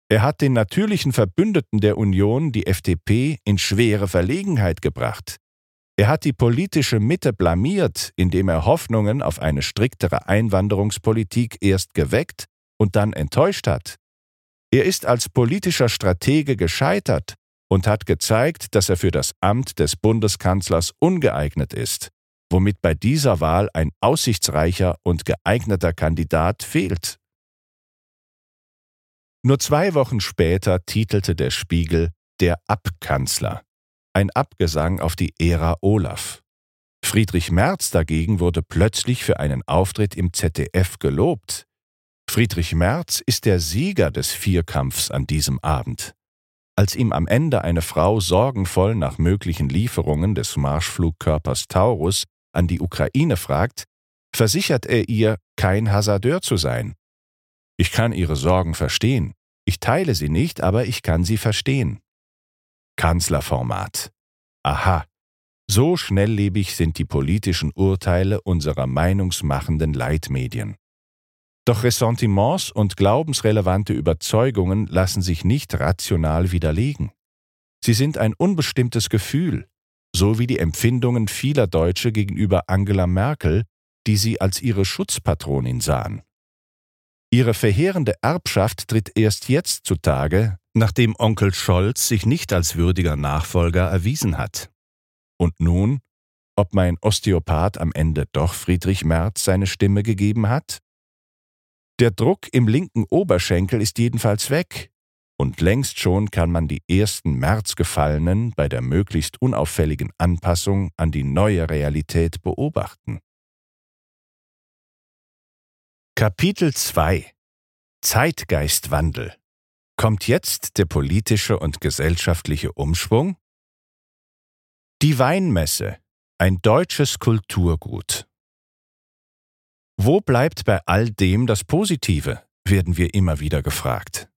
Er hat den natürlichen Verbündeten der Union, die FDP, in schwere Verlegenheit gebracht. Er hat die politische Mitte blamiert, indem er Hoffnungen auf eine striktere Einwanderungspolitik erst geweckt und dann enttäuscht hat. Er ist als politischer Stratege gescheitert und hat gezeigt, dass er für das Amt des Bundeskanzlers ungeeignet ist, womit bei dieser Wahl ein aussichtsreicher und geeigneter Kandidat fehlt. Nur 2 Wochen später titelte der Spiegel »Der Abkanzler«, ein Abgesang auf die Ära Olaf. Friedrich Merz dagegen wurde plötzlich für einen Auftritt im ZDF gelobt. Friedrich Merz ist der Sieger des Vierkampfs an diesem Abend. Als ihm am Ende eine Frau sorgenvoll nach möglichen Lieferungen des Marschflugkörpers Taurus an die Ukraine fragt, versichert er ihr, kein Hasardeur zu sein. Ich kann Ihre Sorgen verstehen. Ich teile sie nicht, aber ich kann sie verstehen. Kanzlerformat. Aha, so schnelllebig sind die politischen Urteile unserer meinungsmachenden Leitmedien. Doch Ressentiments und glaubensrelevante Überzeugungen lassen sich nicht rational widerlegen. Sie sind ein unbestimmtes Gefühl, so wie die Empfindungen vieler Deutsche gegenüber Angela Merkel, die sie als ihre Schutzpatronin sahen. Ihre verheerende Erbschaft tritt erst jetzt zutage, nachdem Onkel Scholz sich nicht als würdiger Nachfolger erwiesen hat. Und nun, ob mein Osteopath am Ende doch Friedrich Merz seine Stimme gegeben hat? Der Druck im linken Oberschenkel ist jedenfalls weg, und längst schon kann man die ersten Märzgefallenen bei der möglichst unauffälligen Anpassung an die neue Realität beobachten. Kapitel 2 Zeitgeistwandel. Kommt jetzt der politische und gesellschaftliche Umschwung? Die Weinmesse, ein deutsches Kulturgut. Wo bleibt bei all dem das Positive, werden wir immer wieder gefragt.